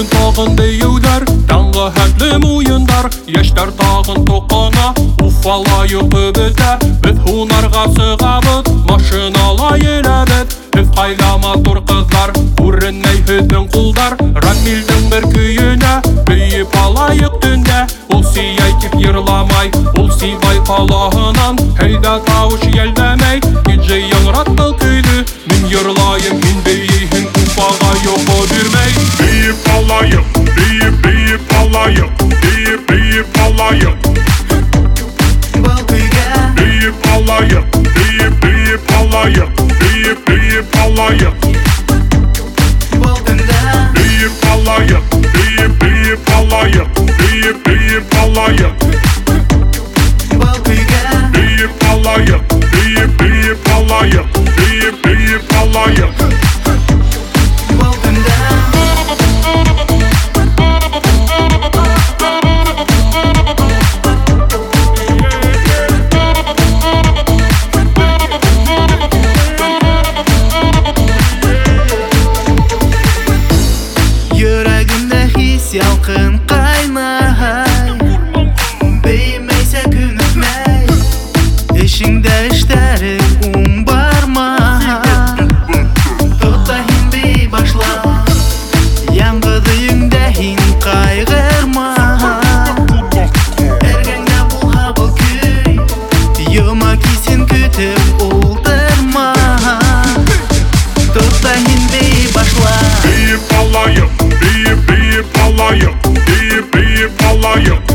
тағын деюдер, таңғы хәтлім ойындар. Яштар тағын тоқына, уфалайық өбіті. Біз хунарға сығабыд, машинала еләбіт. Біз қайда матур қыздар, көрінмей хүздің құлдар. Рамилдің бір күйіне, бейіп алайық түнде. Ол сияй тек ерламай, ол сибай қалағынан. Хейда тауыш елдемей, кеджей яңраттыл күйді. Мен ерлайым, мен бейейін уфаға йоқы бермей. Бейіп алайық, бейіп алайық, бейіп алайық. Бұл күйге Бейіп алайық, бейіп алайық, бейіп алайық. бұл күнде Бейіп алайық, бейіп алайық, бейіп алайық. бұл күйге Бейіп алайық, бейіп алайық, бейіп алайық. бұл күнде Йөрәгімдә хис ялқын қайнай, беймейсә күн үтмәй, ішіңдә эштәрең уң барма. Тоқта һин бей башла, яңғыды өңдә һин кайгырма. Әргәңдә булһа бұл көй, йома кисен көтеп ултырма. Тоқта һин бей башла. Бейіп алайық, бейіп алайық, бейіп алайық.